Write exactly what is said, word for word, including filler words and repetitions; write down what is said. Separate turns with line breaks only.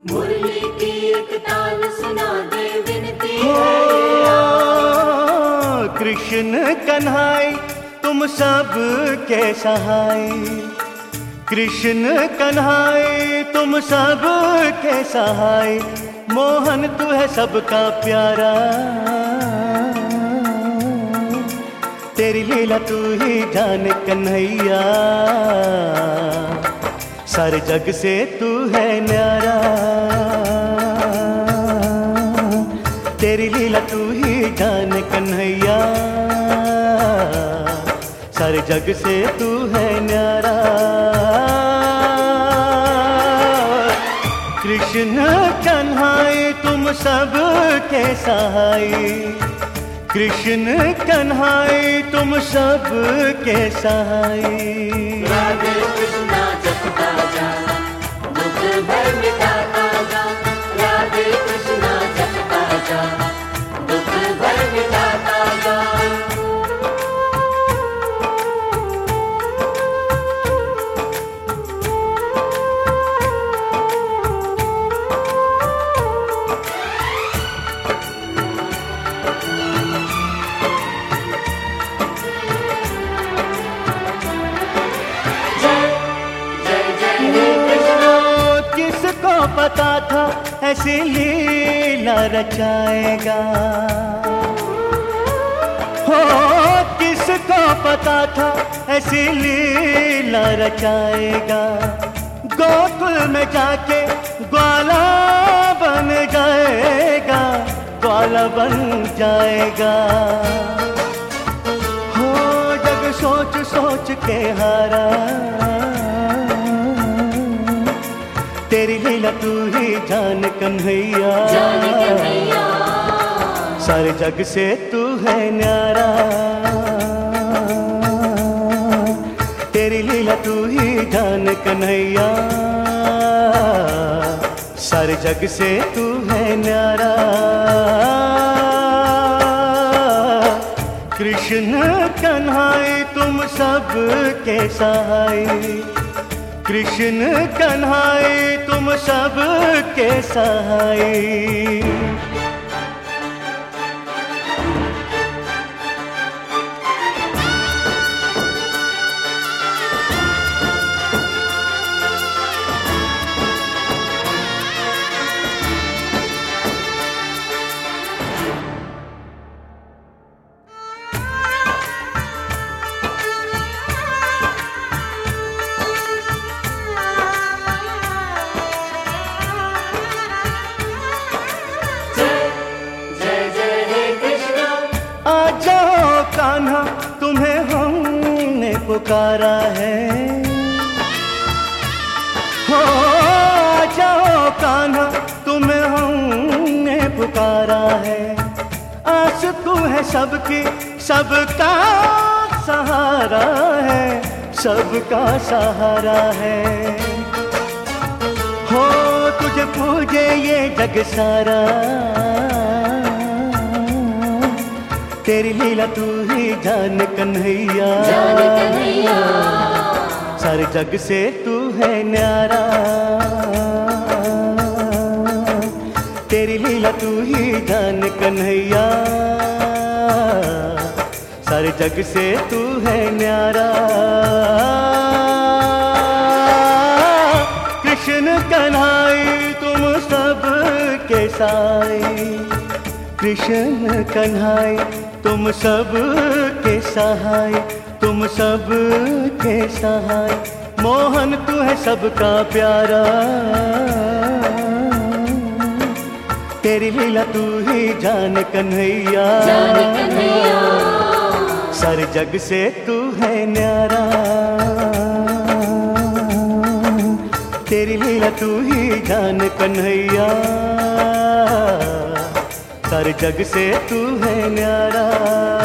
मुरली की एक ताल सुना दे विनती है।
कृष्ण कन्हाई तुम सब के सहाय, कृष्ण कन्हाई तुम सब के सहाय, मोहन तू है सबका प्यारा, तेरी लीला तू ही जाने कन्हैया, सारे जग से तू है न्यारा, तेरी लीला तू ही जाने कन्हैया, सारे जग से तू है न्यारा। कृष्ण कन्हाई तुम सब के सहाय, कृष्ण कन्हाई तुम सब के सहाय।
राधे कृष्णा जपता जा, दुख भर मिटाता जा, राधे कृष्णा जपता जा, दुख भर मिटाता जा।
पता था ऐसी लीला रचाएगा, हो किसको पता था ऐसी लीला रचाएगा, गोकुल में जाके ग्वाला बन जाएगा, ग्वाला बन जाएगा। हो जग सोच सोच के हारा, तेरी लीला तू ही जान कन्हैया, सारे जग से तू है न्यारा, तेरी लीला तू ही जान कन्हैया, सारे जग से तू है न्यारा। कृष्ण कन्हाई तुम सब के सहाय, कृष्ण कन्हाई तुम सब के सहाय। कान्हा तुम्हें हमने पुकारा है, हो जाओ कान्हा तुम्हें हमने पुकारा है, आस तू है सबकी सबका सहारा है, सबका सहारा है। हो तुझे पूजे ये जग सारा, तेरी लीला तू ही जान कन्हैया, सारे जग से तू है न्यारा, तेरी लीला तू ही जान कन्हैया, सारे जग से तू है न्यारा। कृष्ण कन्हाई तुम सब के सहाय, कृष्ण कन्हाई तुम सब के सहाय, तुम सब के सहाय, मोहन तू है सबका प्यारा, तेरी लीला तू ही जान कन्हैया, सारे जग से तू है न्यारा, तेरी लीला तू ही जान कन्हैया, सारे जग से तू है न्यारा।